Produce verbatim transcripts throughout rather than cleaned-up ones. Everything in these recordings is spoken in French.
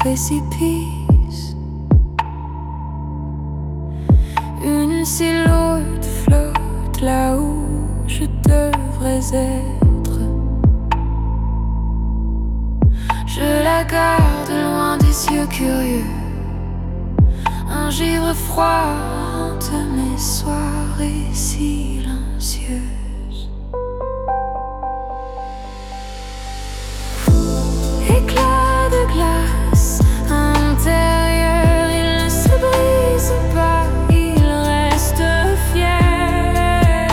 précipice. Une silhouette flotte là où je devrais être. Je la garde loin des yeux curieux. Un givre froid hante mes soirées silencieuses. Éclat de glace intérieur, il ne se brise pas, il reste fier.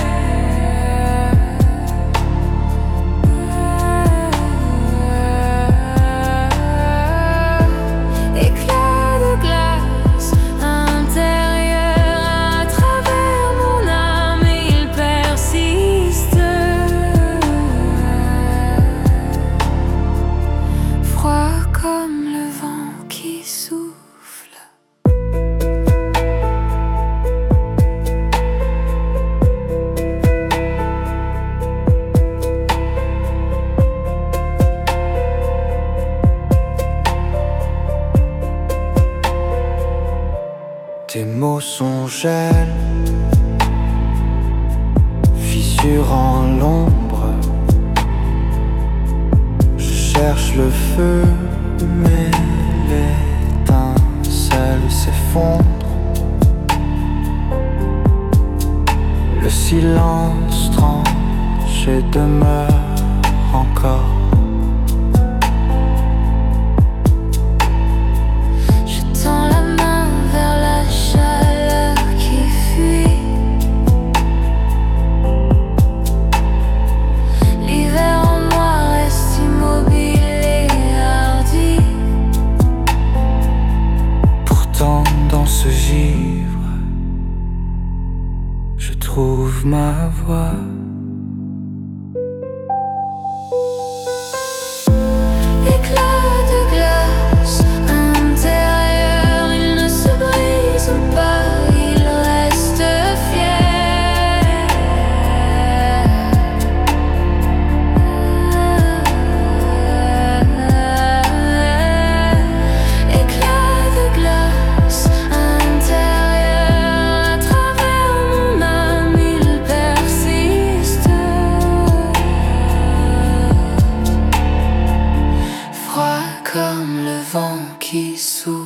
Éclat de glace intérieur, à travers mon âme il persiste. Froid comme le vent qui souffle. Tes mots sont gel, fissure en l'ombre. Je cherche le feu, mais l'étincelle s'effondre. Le silence tranche et demeure encore. Je tends la main vers la chaleur qui fuit. L'hiver en moi reste immobile et hardi. Pourtant dans ce givre, je trouve ma voix. Éclat de glace intérieur, il ne se brise pas, il reste fier. Éclat de glace intérieur, à travers mon âme il persiste. Froid comme le vent qui souffle.